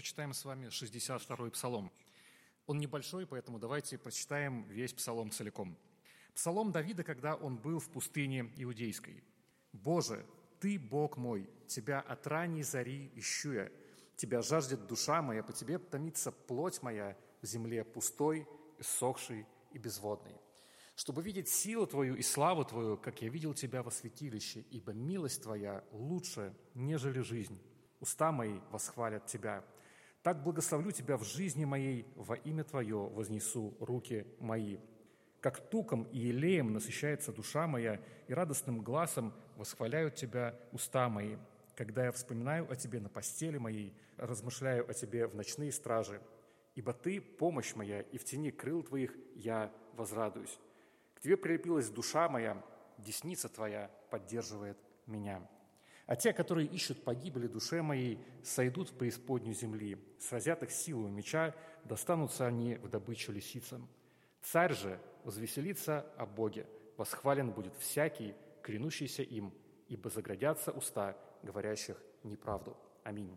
прочитаем с вами 62-й псалом. Он небольшой, поэтому давайте прочитаем весь псалом целиком. Псалом Давида, когда он был в пустыне Иудейской. «Боже, Ты, Бог мой, Тебя от ранней зари ищу я. Тебя жаждет душа моя, по Тебе томится плоть моя в земле пустой, иссохшей и безводной. Чтобы видеть силу Твою и славу Твою, как я видел Тебя во святилище, ибо милость Твоя лучше, нежели жизнь. Уста мои восхвалят Тебя. Так благословлю Тебя в жизни моей, во имя Твое вознесу руки мои. Как туком и елеем насыщается душа моя, и радостным гласом восхваляют Тебя уста мои. Когда я вспоминаю о Тебе на постели моей, размышляю о Тебе в ночные стражи. Ибо Ты – помощь моя, и в тени крыл Твоих я возрадуюсь. К Тебе прилепилась душа моя, десница Твоя поддерживает меня. А те, которые ищут погибели душе моей, сойдут в преисподнюю земли. Сразят их силою меча, достанутся они в добычу лисицам. Царь же возвеселится о Боге, восхвален будет всякий, клянущийся им, ибо заградятся уста говорящих неправду. Аминь».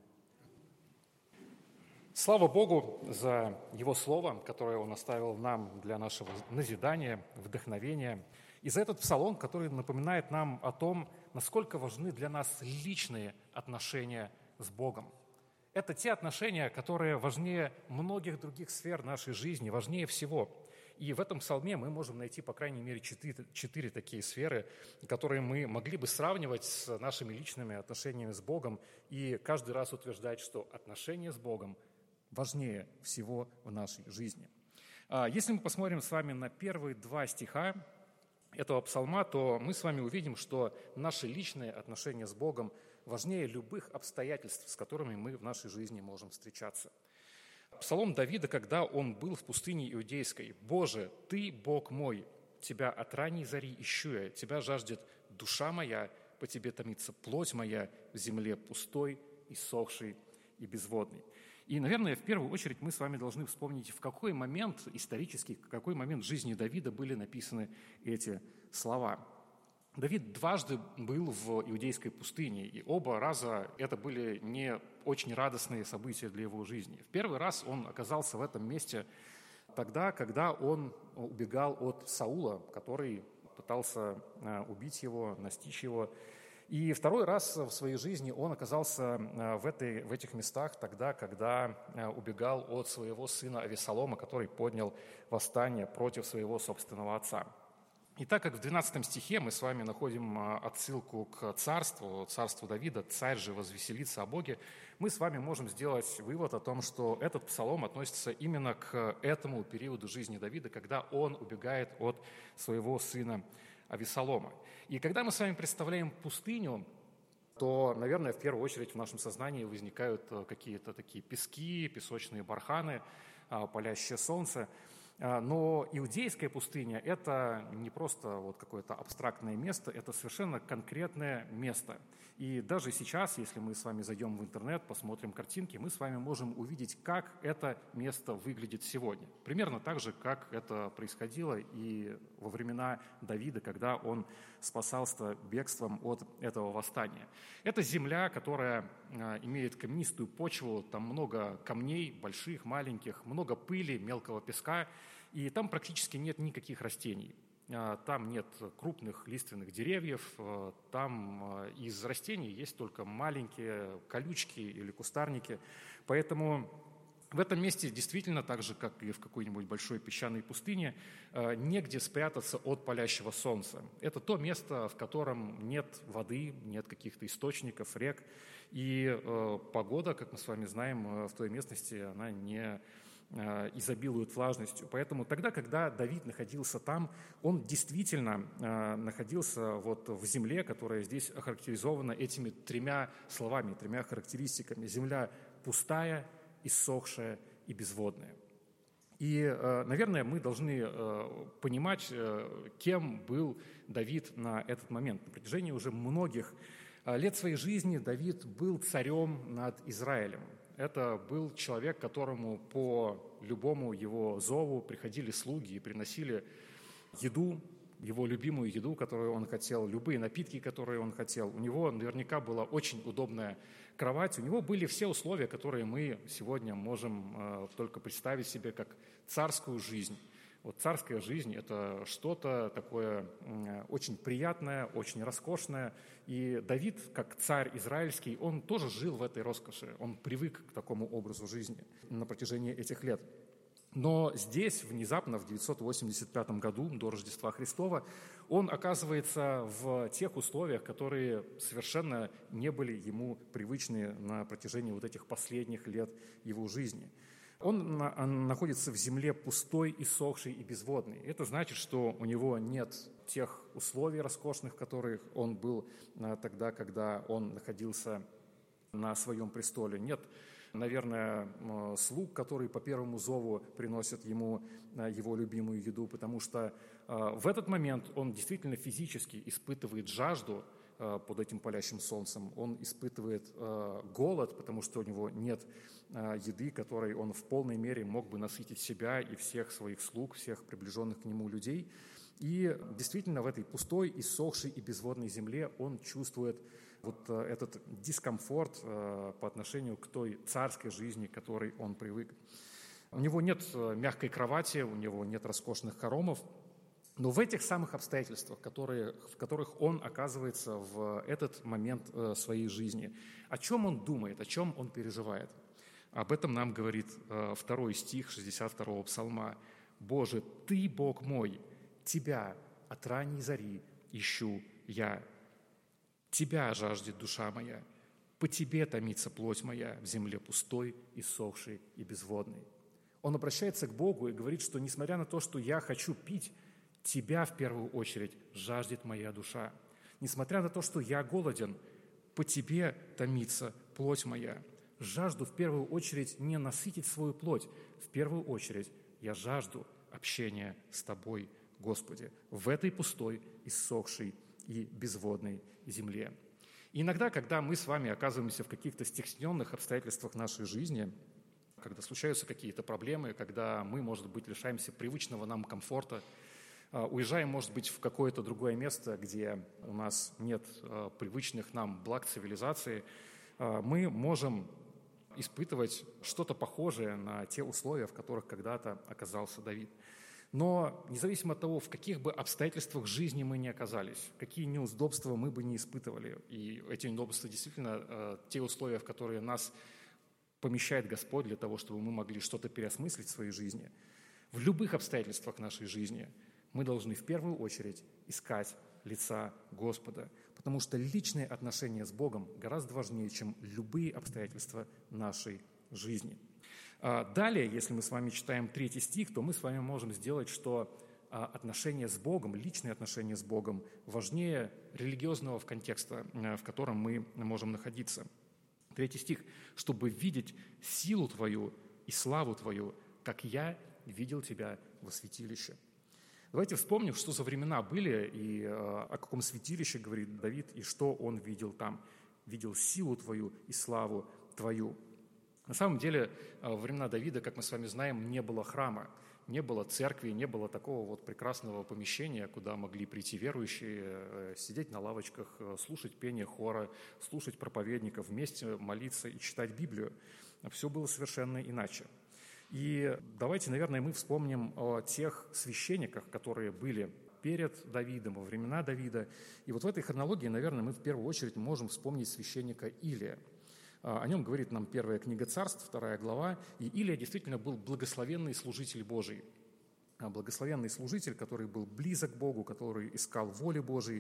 Слава Богу за Его Слово, которое Он оставил нам для нашего назидания, вдохновения. И за этот псалом, который напоминает нам о том, насколько важны для нас личные отношения с Богом. Это те отношения, которые важнее многих других сфер нашей жизни, важнее всего. И в этом псалме мы можем найти, по крайней мере, четыре такие сферы, которые мы могли бы сравнивать с нашими личными отношениями с Богом и каждый раз утверждать, что отношения с Богом важнее всего в нашей жизни. Если мы посмотрим с вами на первые два стиха этого псалма, то мы с вами увидим, что наши личные отношения с Богом важнее любых обстоятельств, с которыми мы в нашей жизни можем встречаться. Псалом Давида, когда он был в пустыне Иудейской. «Боже, Ты, Бог мой, Тебя от ранней зари ищу я, Тебя жаждет душа моя, по Тебе томится плоть моя в земле пустой, иссохшей и безводной». И, наверное, в первую очередь мы с вами должны вспомнить, в какой момент исторически, в какой момент жизни Давида были написаны эти слова. Давид дважды был в Иудейской пустыне, и оба раза это были не очень радостные события для его жизни. В первый раз он оказался в этом месте тогда, когда он убегал от Саула, который пытался убить его, настичь его. И второй раз в своей жизни он оказался в этих местах тогда, когда убегал от своего сына Авессалома, который поднял восстание против своего собственного отца. И так как в 12 стихе мы с вами находим отсылку к царству Давида, «Царь же возвеселится о Боге», мы с вами можем сделать вывод о том, что этот псалом относится именно к этому периоду жизни Давида, когда он убегает от своего сына Авессалома. И когда мы с вами представляем пустыню, то, наверное, в первую очередь в нашем сознании возникают какие-то такие пески, песочные барханы, палящее солнце. Но иудейская пустыня – это не просто вот какое-то абстрактное место, это совершенно конкретное место. И даже сейчас, если мы с вами зайдем в интернет, посмотрим картинки, мы с вами можем увидеть, как это место выглядит сегодня. Примерно так же, как это происходило и во времена Давида, когда он спасался бегством от этого восстания. Это земля, которая имеет каменистую почву, там много камней, больших, маленьких, много пыли, мелкого песка, и там практически нет никаких растений. Там нет крупных лиственных деревьев, там из растений есть только маленькие колючки или кустарники. Поэтому в этом месте действительно, так же, как и в какой-нибудь большой песчаной пустыне, негде спрятаться от палящего солнца. Это то место, в котором нет воды, нет каких-то источников, рек. И погода, как мы с вами знаем, в той местности, она не изобилует влажностью. Поэтому тогда, когда Давид находился там, он действительно находился вот в земле, которая здесь охарактеризована этими тремя словами, тремя характеристиками. Земля пустая, иссохшая и безводная. И, наверное, мы должны понимать, кем был Давид на этот момент. На протяжении уже многих лет своей жизни Давид был царем над Израилем. Это был человек, которому по любому его зову приходили слуги и приносили еду, его любимую еду, которую он хотел, любые напитки, которые он хотел. У него наверняка была очень удобная кровать. У него были все условия, которые мы сегодня можем только представить себе как царскую жизнь. Вот царская жизнь – это что-то такое очень приятное, очень роскошное. И Давид, как царь израильский, он тоже жил в этой роскоши. Он привык к такому образу жизни на протяжении этих лет. Но здесь, внезапно, в 985 году, до Рождества Христова, он оказывается в тех условиях, которые совершенно не были ему привычны на протяжении вот этих последних лет его жизни. Он находится в земле пустой, иссохшей и безводной. Это значит, что у него нет тех условий роскошных, в которых он был тогда, когда он находился на своем престоле. Нет, наверное, слуг, которые по первому зову приносят ему его любимую еду, потому что в этот момент он действительно физически испытывает жажду под этим палящим солнцем. Он испытывает голод, потому что у него нет еды, которой он в полной мере мог бы насытить себя и всех своих слуг, всех приближенных к нему людей. И действительно в этой пустой, иссохшей и безводной земле он чувствует вот этот дискомфорт по отношению к той царской жизни, к которой он привык. У него нет мягкой кровати, у него нет роскошных хоромов, но в этих самых обстоятельствах, в которых он оказывается в этот момент своей жизни, о чем он думает, о чем он переживает? Об этом нам говорит 2 стих 62-го псалма. «Боже, Ты, Бог мой, Тебя от ранней зари ищу я. Тебя жаждет душа моя, по Тебе томится плоть моя в земле пустой, иссохшей и безводной». Он обращается к Богу и говорит, что несмотря на то, что я хочу пить, Тебя в первую очередь жаждет моя душа. Несмотря на то, что я голоден, по Тебе томится плоть моя. Жажду в первую очередь не насытить свою плоть. В первую очередь я жажду общения с Тобой, Господи, в этой пустой, иссохшей и безводной земле. И иногда, когда мы с вами оказываемся в каких-то стесненных обстоятельствах нашей жизни, когда случаются какие-то проблемы, когда мы, может быть, лишаемся привычного нам комфорта, уезжаем, может быть, в какое-то другое место, где у нас нет привычных нам благ цивилизации, мы можем испытывать что-то похожее на те условия, в которых когда-то оказался Давид. Но независимо от того, в каких бы обстоятельствах жизни мы ни оказались, какие неудобства мы бы не испытывали, и эти неудобства действительно те условия, в которые нас помещает Господь для того, чтобы мы могли что-то переосмыслить в своей жизни, в любых обстоятельствах нашей жизни мы должны в первую очередь искать лица Господа, потому что личные отношения с Богом гораздо важнее, чем любые обстоятельства нашей жизни. Далее, если мы с вами читаем 3 стих, то мы с вами можем сделать, что отношения с Богом, личные отношения с Богом важнее религиозного контекста, в котором мы можем находиться. 3 стих. «Чтобы видеть силу Твою и славу Твою, как я видел Тебя во святилище». Давайте вспомним, что за времена были и о каком святилище говорит Давид, и что он видел там. Видел силу Твою и славу Твою. На самом деле, во времена Давида, как мы с вами знаем, не было храма, не было церкви, не было такого вот прекрасного помещения, куда могли прийти верующие, сидеть на лавочках, слушать пение хора, слушать проповедников, вместе молиться и читать Библию. Все было совершенно иначе. И давайте, наверное, мы вспомним о тех священниках, которые были перед Давидом, во времена Давида. И вот в этой хронологии, наверное, мы в первую очередь можем вспомнить священника Илия. О нем говорит нам 1 книга Царств, 2 глава. И Илия действительно был благословенный служитель Божий. Благословенный служитель, который был близок к Богу, который искал воли Божией.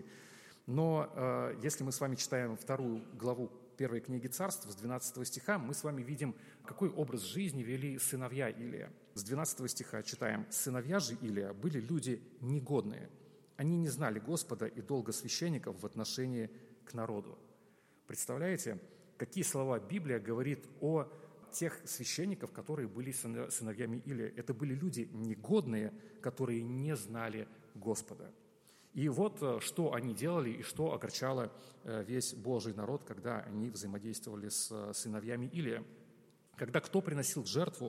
Но если мы с вами читаем 2 главу 1 книги Царств, с 12 стиха, мы с вами видим, какой образ жизни вели сыновья Илия. С 12 стиха читаем: «Сыновья же Илия были люди негодные. Они не знали Господа и долга священников в отношении к народу». Представляете, какие слова Библия говорит о тех священников, которые были сыновьями Илия? Это были люди негодные, которые не знали Господа. И вот что они делали и что огорчало весь Божий народ, когда они взаимодействовали с сыновьями Илия. Когда кто приносил жертву,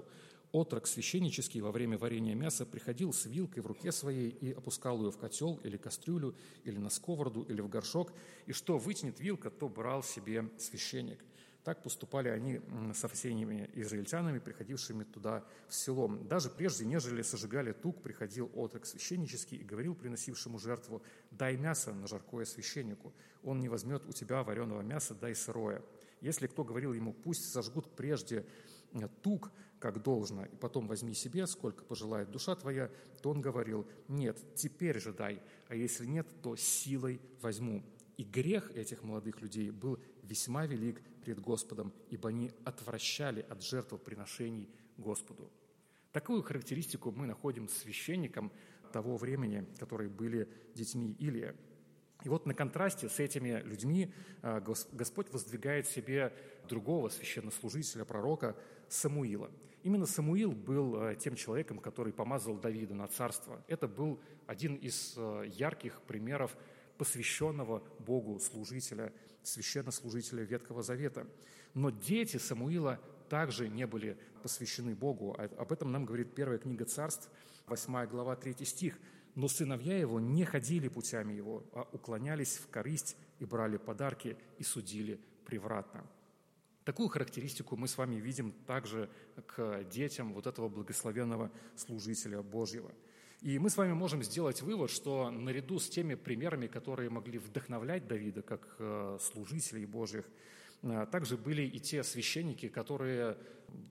Отрок священнический во время варения мяса приходил с вилкой в руке своей и опускал ее в котел или кастрюлю, или на сковороду, или в горшок, и что вытянет вилка, то брал себе священник. Так поступали они со всеми израильтянами, приходившими туда в село. Даже прежде, нежели сожигали тук, приходил отрок священнический и говорил приносившему жертву: «Дай мясо на жаркое священнику, он не возьмет у тебя вареного мяса, дай сырое». Если кто говорил ему: «Пусть сожгут прежде тук, как должно, и потом возьми себе, сколько пожелает душа твоя», то он говорил: «Нет, теперь же дай, а если нет, то силой возьму». И грех этих молодых людей был весьма велик пред Господом, ибо они отвращали от жертвоприношений Господу. Такую характеристику мы находим священникам того времени, которые были детьми Илия. И вот на контрасте с этими людьми Господь воздвигает себе другого священнослужителя, пророка Самуила. Именно Самуил был тем человеком, который помазал Давида на царство. Это был один из ярких примеров посвященного Богу служителя, священнослужителя Ветхого Завета. Но дети Самуила также не были посвящены Богу. Об этом нам говорит первая книга Царств, 8 глава, 3 стих. «Но сыновья его не ходили путями его, а уклонялись в корысть и брали подарки и судили превратно». Такую характеристику мы с вами видим также к детям вот этого благословенного служителя Божьего. И мы с вами можем сделать вывод, что наряду с теми примерами, которые могли вдохновлять Давида как служителей Божьих, также были и те священники, которые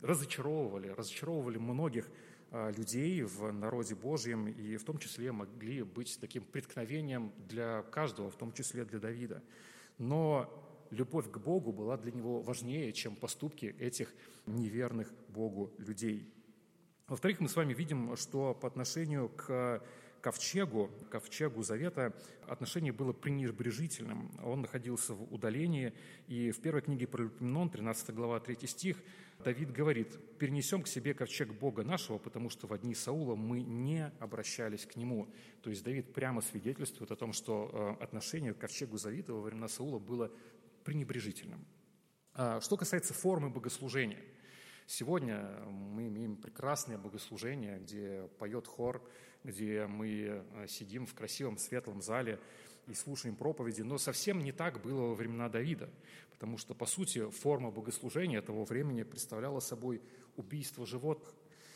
разочаровывали многих людей в народе Божьем, и в том числе могли быть таким преткновением для каждого, в том числе для Давида. Но любовь к Богу была для него важнее, чем поступки этих неверных Богу людей. Во-вторых, мы с вами видим, что по отношению к ковчегу Завета, отношение было пренебрежительным. Он находился в удалении, и в первой книге Паралипоменон, 13 глава, 3 стих, Давид говорит: «Перенесем к себе ковчег Бога нашего, потому что в дни Саула мы не обращались к нему». То есть Давид прямо свидетельствует о том, что отношение к ковчегу Завета во времена Саула было пренебрежительным. Что касается формы богослужения, сегодня мы имеем прекрасное богослужение, где поет хор, где мы сидим в красивом светлом зале и слушаем проповеди, но совсем не так было во времена Давида, потому что, по сути, форма богослужения того времени представляла собой убийство животных.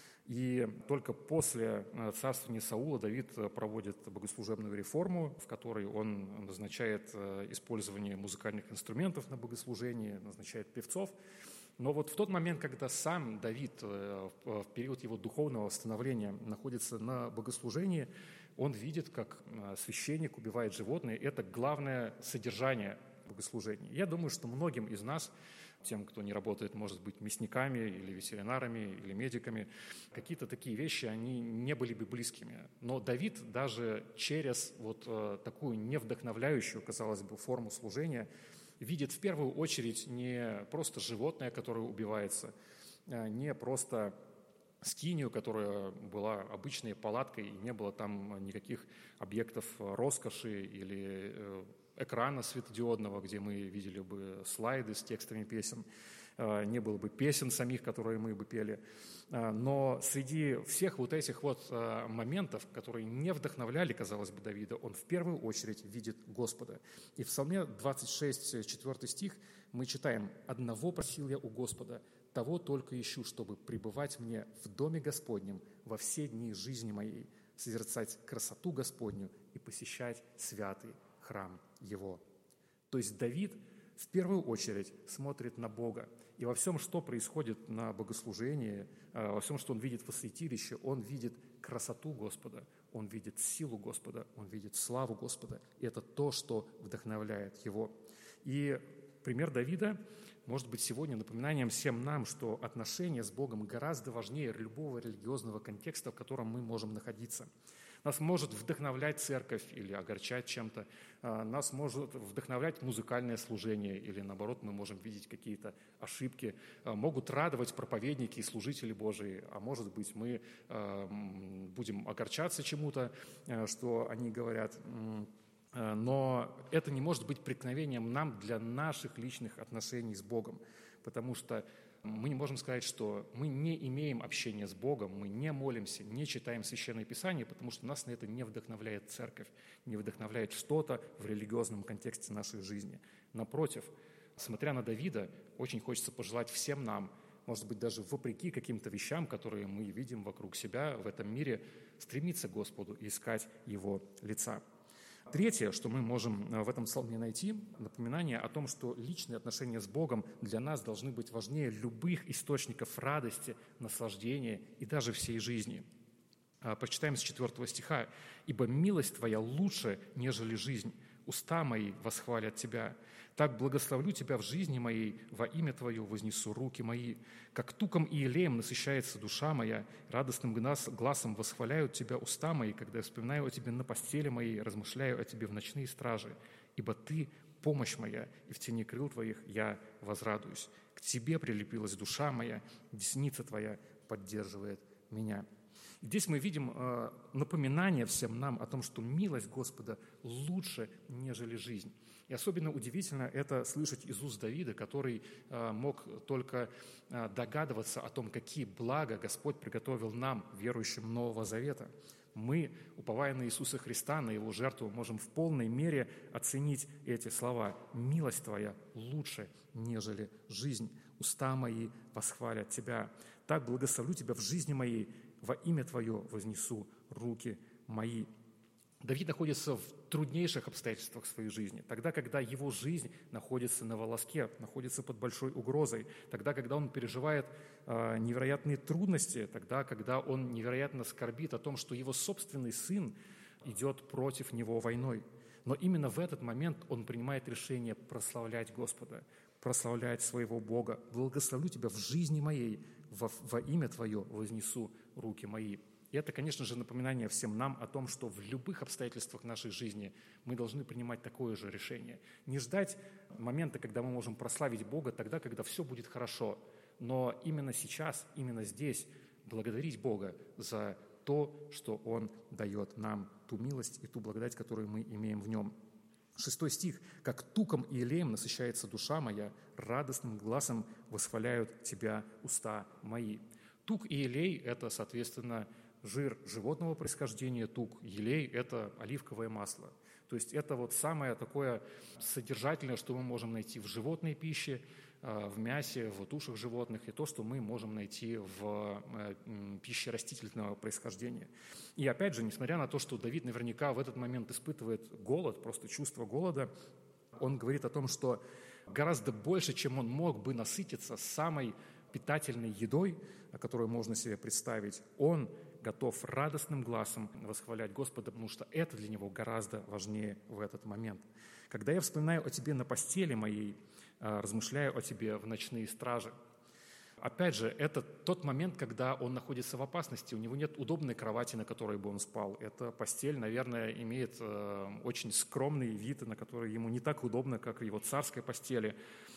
И только после царствования Саула Давид проводит богослужебную реформу, в которой он назначает использование музыкальных инструментов на богослужении, назначает певцов. Но вот в тот момент, когда сам Давид в период его духовного становления находится на богослужении, он видит, как священник убивает животные. Это главное содержание богослужения. Я думаю, что многим из нас, тем, кто не работает, может быть, мясниками или ветеринарами, или медиками, какие-то такие вещи, они не были бы близкими. Но Давид даже через вот такую невдохновляющую, казалось бы, форму служения видит в первую очередь не просто животное, которое убивается, не просто скинию, которая была обычной палаткой, и не было там никаких объектов роскоши или экрана светодиодного, где мы видели бы слайды с текстами песен, не было бы песен самих, которые мы бы пели. Но среди всех вот этих вот моментов, которые не вдохновляли, казалось бы, Давида, он в первую очередь видит Господа. И в Псалме 26, 4 стих мы читаем: «Одного просил я у Господа, того только ищу, чтобы пребывать мне в доме Господнем во все дни жизни моей, созерцать красоту Господню и посещать святый храм Его». То есть Давид в первую очередь смотрит на Бога. И во всем, что происходит на богослужении, во всем, что он видит во святилище, он видит красоту Господа, он видит силу Господа, он видит славу Господа. И это то, что вдохновляет его. И пример Давида может быть сегодня напоминанием всем нам, что отношения с Богом гораздо важнее любого религиозного контекста, в котором мы можем находиться. Нас может вдохновлять церковь или огорчать чем-то, нас может вдохновлять музыкальное служение, или наоборот мы можем видеть какие-то ошибки, могут радовать проповедники и служители Божии, а может быть мы будем огорчаться чему-то, что они говорят. Но это не может быть преткновением нам для наших личных отношений с Богом, потому что Мы не можем сказать, что мы не имеем общения с Богом, мы не молимся, не читаем Священное Писание, потому что нас на это не вдохновляет церковь, не вдохновляет что-то в религиозном контексте нашей жизни. Напротив, смотря на Давида, очень хочется пожелать всем нам, может быть, даже вопреки каким-то вещам, которые мы видим вокруг себя в этом мире, стремиться к Господу и искать Его лица. Третье, что мы можем в этом псалме найти, напоминание о том, что личные отношения с Богом для нас должны быть важнее любых источников радости, наслаждения и даже всей жизни. Прочитаем с 4 стиха. «Ибо милость Твоя лучше, нежели жизнь, уста мои восхвалят Тебя. Так благословлю Тебя в жизни моей, во имя Твое вознесу руки мои. Как туком и елеем насыщается душа моя, радостным гласом восхваляют Тебя уста мои, когда я вспоминаю о Тебе на постели моей, размышляю о Тебе в ночные стражи. Ибо Ты – помощь моя, и в тени крыл Твоих я возрадуюсь. К Тебе прилепилась душа моя, десница Твоя поддерживает меня». Здесь мы видим напоминание всем нам о том, что милость Господа лучше, нежели жизнь. И особенно удивительно это слышать из уст Давида, который мог только догадываться о том, какие блага Господь приготовил нам, верующим Нового Завета. Мы, уповая на Иисуса Христа, на Его жертву, можем в полной мере оценить эти слова. «Милость Твоя лучше, нежели жизнь. Уста мои восхвалят Тебя. Так благословлю Тебя в жизни моей, во имя Твое вознесу руки мои». Давид находится в труднейших обстоятельствах своей жизни, тогда, когда его жизнь находится на волоске, находится под большой угрозой, тогда, когда он переживает невероятные трудности, тогда, когда он невероятно скорбит о том, что его собственный сын идет против него войной. Но именно в этот момент он принимает решение прославлять Господа, прославлять своего Бога. «Благословлю Тебя в жизни моей, во имя Твое вознесу руки мои». И это, конечно же, напоминание всем нам о том, что в любых обстоятельствах нашей жизни мы должны принимать такое же решение. Не ждать момента, когда мы можем прославить Бога тогда, когда все будет хорошо, но именно сейчас, именно здесь благодарить Бога за то, что Он дает нам, ту милость и ту благодать, которую мы имеем в Нем. 6 стих. «Как туком и елеем насыщается душа моя, радостным гласом восхваляют Тебя уста мои». Тук и елей – это, соответственно, жир животного происхождения, тук, елей – это оливковое масло. То есть это вот самое такое содержательное, что мы можем найти в животной пище, в мясе, в тушах животных, и то, что мы можем найти в пище растительного происхождения. И опять же, несмотря на то, что Давид наверняка в этот момент испытывает голод, просто чувство голода, он говорит о том, что гораздо больше, чем он мог бы насытиться самой питательной едой, которую можно себе представить, он готов радостным гласом восхвалять Господа, потому что это для него гораздо важнее в этот момент. «Когда я вспоминаю о Тебе на постели моей, размышляю о Тебе в ночные стражи». Опять же, это тот момент, когда он находится в опасности, у него нет удобной кровати, на которой бы он спал. Эта постель, наверное, имеет очень скромный вид, на который ему не так удобно, как в его царской постели.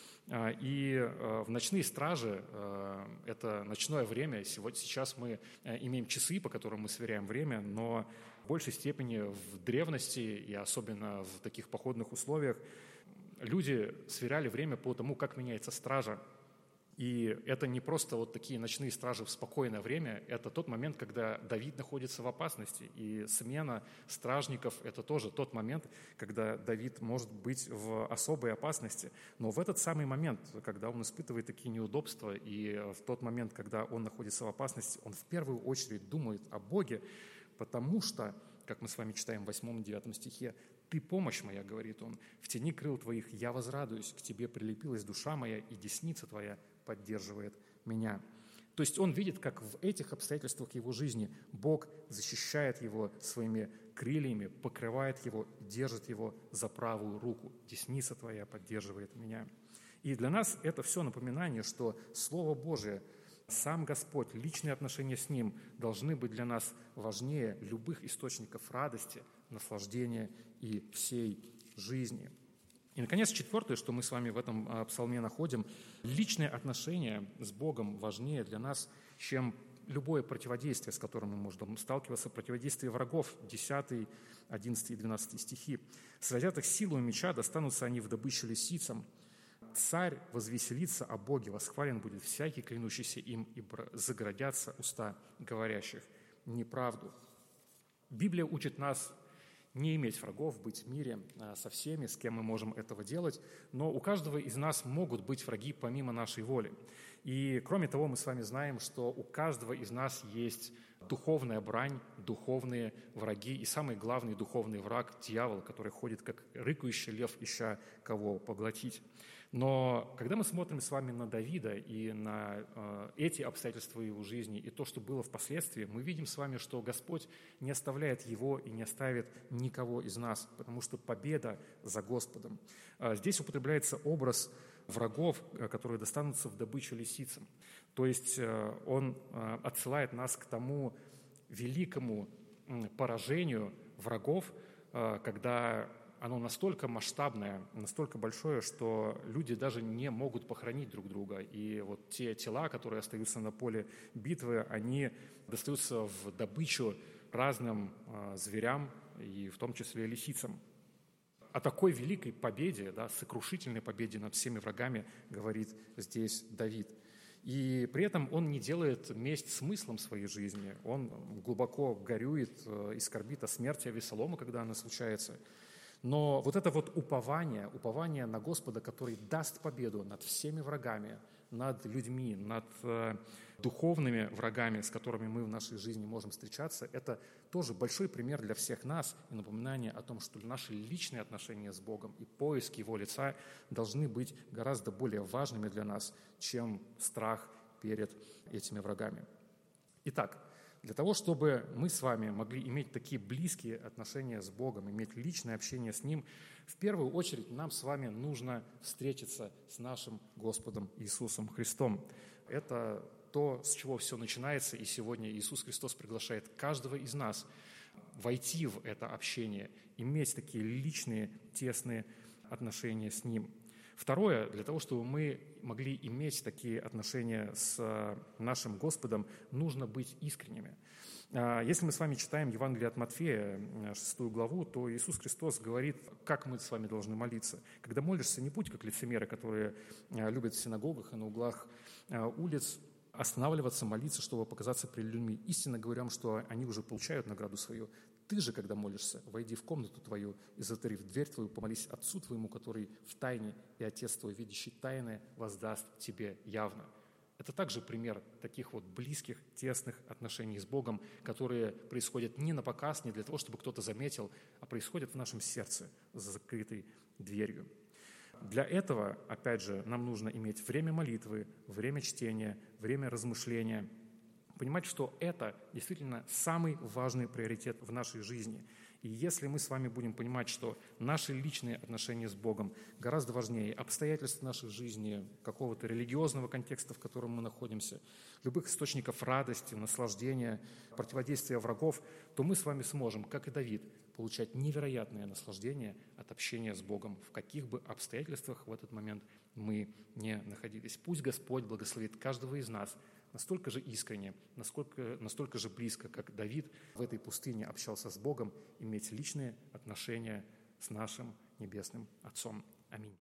И в ночные стражи, это ночное время, сейчас мы имеем часы, по которым мы сверяем время, но в большей степени в древности и особенно в таких походных условиях люди сверяли время по тому, как меняется стража. И это не просто вот такие ночные стражи в спокойное время, это тот момент, когда Давид находится в опасности. И смена стражников – это тоже тот момент, когда Давид может быть в особой опасности. Но в этот самый момент, когда он испытывает такие неудобства, и в тот момент, когда он находится в опасности, он в первую очередь думает о Боге, потому что, как мы с вами читаем в 8-9 стихе, «Ты помощь моя, — говорит он, — в тени крыл Твоих я возрадуюсь, к Тебе прилепилась душа моя, и десница Твоя поддерживает меня». То есть он видит, как в этих обстоятельствах его жизни Бог защищает его своими крыльями, покрывает его, держит его за правую руку. «Десница Твоя поддерживает меня». И для нас это все напоминание, что Слово Божие, сам Господь, личные отношения с Ним должны быть для нас важнее любых источников радости, наслаждения и всей жизни. И, наконец, 4, что мы с вами в этом псалме находим, личные отношения с Богом важнее для нас, чем любое противодействие, с которым мы можем сталкиваться, противодействие врагов, 10, 11 и 12 стихи. «Сразят их силою меча, достанутся они в добычу лисицам. царь возвеселится о Боге, восхвален будет всякий, клянущийся им, ибо заградятся уста говорящих неправду». Библия учит нас не иметь врагов, быть в мире со всеми, с кем мы можем этого делать, но у каждого из нас могут быть враги помимо нашей воли. И кроме того, мы с вами знаем, что у каждого из нас есть духовная брань, духовные враги, и самый главный духовный враг – дьявол, который ходит как рыкающий лев, ища кого поглотить. Но когда мы смотрим с вами на Давида и на эти обстоятельства его жизни и то, что было впоследствии, мы видим с вами, что Господь не оставляет его и не оставит никого из нас, потому что победа за Господом. Здесь употребляется образ врагов, которые достанутся в добычу лисицам. То есть он отсылает нас к тому великому поражению врагов, когда оно настолько масштабное, настолько большое, что люди даже не могут похоронить друг друга. И вот те тела, которые остаются на поле битвы, они достаются в добычу разным зверям, и в том числе лисицам. О такой великой победе, сокрушительной победе над всеми врагами говорит здесь Давид. И при этом он не делает месть смыслом своей жизни. Он глубоко горюет и скорбит о смерти Авесолома, когда она случается. Но вот это вот упование на Господа, который даст победу над всеми врагами, над людьми, над духовными врагами, с которыми мы в нашей жизни можем встречаться, это тоже большой пример для всех нас и напоминание о том, что наши личные отношения с Богом и поиск Его лица должны быть гораздо более важными для нас, чем страх перед этими врагами. Итак, для того, чтобы мы с вами могли иметь такие близкие отношения с Богом, иметь личное общение с Ним, в первую очередь нам с вами нужно встретиться с нашим Господом Иисусом Христом. Это то, с чего все начинается, и сегодня Иисус Христос приглашает каждого из нас войти в это общение, иметь такие личные, тесные отношения с Ним. Второе, для того, чтобы мы могли иметь такие отношения с нашим Господом, нужно быть искренними. Если мы с вами читаем Евангелие от Матфея, 6 главу, то Иисус Христос говорит, как мы с вами должны молиться. Когда молишься, не будь как лицемеры, которые любят в синагогах и на углах улиц, останавливаться, молиться, чтобы показаться перед людьми. Истинно говорю вам, что они уже получают награду свою. Ты же, когда молишься, войди в комнату твою и, затворив дверь твою, помолись Отцу твоему, который в тайне, и Отец твой, видящий тайное, воздаст тебе явно. Это также пример таких вот близких, тесных отношений с Богом, которые происходят не на показ, не для того, чтобы кто-то заметил, а происходят в нашем сердце за закрытой дверью. Для этого, опять же, нам нужно иметь время молитвы, время чтения, время размышления, понимать, что это действительно самый важный приоритет в нашей жизни. И если мы с вами будем понимать, что наши личные отношения с Богом гораздо важнее обстоятельств нашей жизни, какого-то религиозного контекста, в котором мы находимся, любых источников радости, наслаждения, противодействия врагов, то мы с вами сможем, как и Давид, получать невероятное наслаждение от общения с Богом, в каких бы обстоятельствах в этот момент мы не находились. Пусть Господь благословит каждого из нас настолько же искренне, настолько же близко, как Давид в этой пустыне общался с Богом, иметь личные отношения с нашим Небесным Отцом. Аминь.